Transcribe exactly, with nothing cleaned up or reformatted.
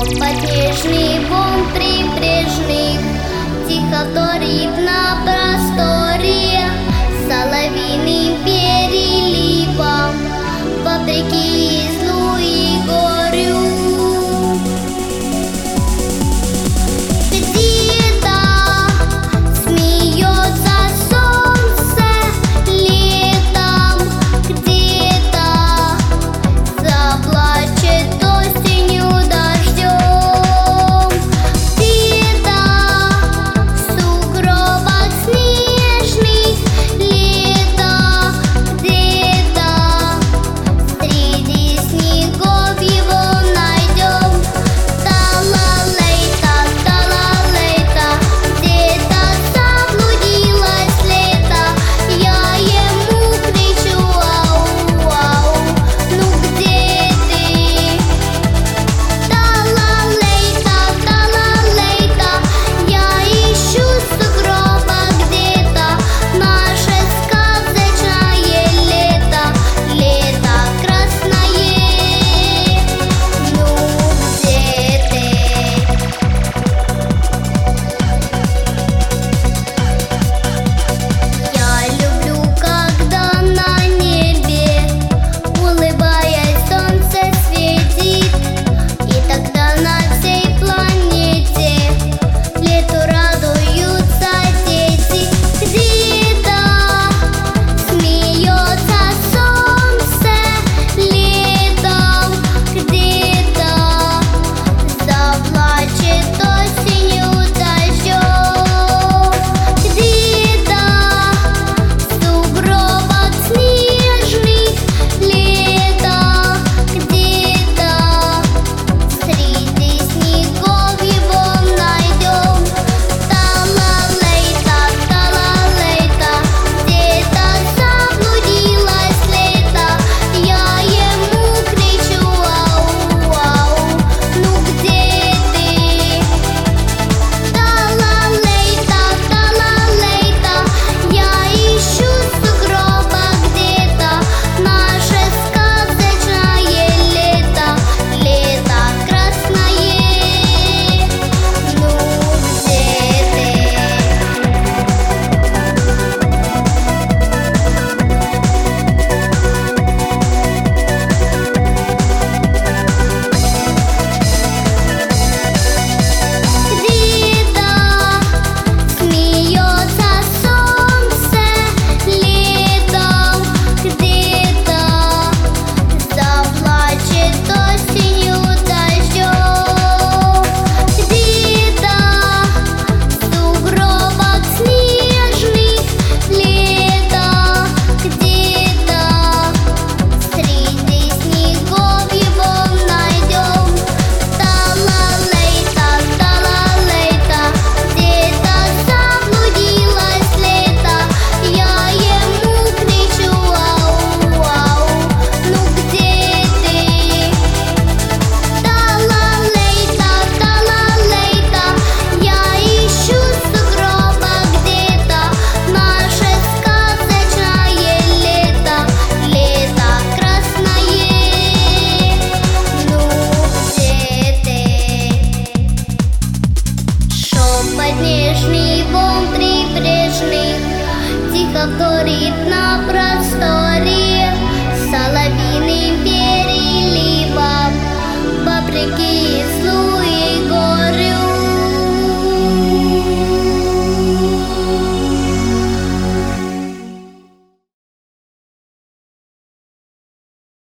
Шепот нежный волн прибрежных тихо вторит на просторе соловьиным переливом вопреки злу и горю. Где-то смеется солнце летом, где-то заплачет осенью дождем, где-то в сугробах снежных лето, где-то среди снегов его найдем. Талалейта, талалейта, где-то заблудилось лето, я ему кричу: ау, ау, ну где ты? Талалейта, талалейта, я ищу сугроба где-то наше сказочное лето, лето красное, ну где ты? Я люблю, когда на небе, улыбаясь, солнце светит, и тогда на всей планете лету радуются дети. Где-то смеется солнце летом, где-то заплачет осенью дождем, где-то в сугробах снежных лето, где-то среди снегов его найдем. Талалейта, талалейта, где-то заблудилось лето, я ему кричу: ау, ау, ну где ты? Талалейта, талалейта, я ищу сугроба где-то наше сказочное лето, лето красное, ну где ты? Где-то смеется солнце летом, где-то заплачет осенью дождем, где-то в сугробах снежных лето, где-то среди снегов его найдем. Талалейта, талалейта, где-то заблудилось лето, я ему кричу: ау, ау, ну где ты? Талалейта, талалейта, я ищу сугроба где-то наше сказочное лето, лето красное, ну где ты? Шепот нежный волн прибрежных тихо вторит на просторе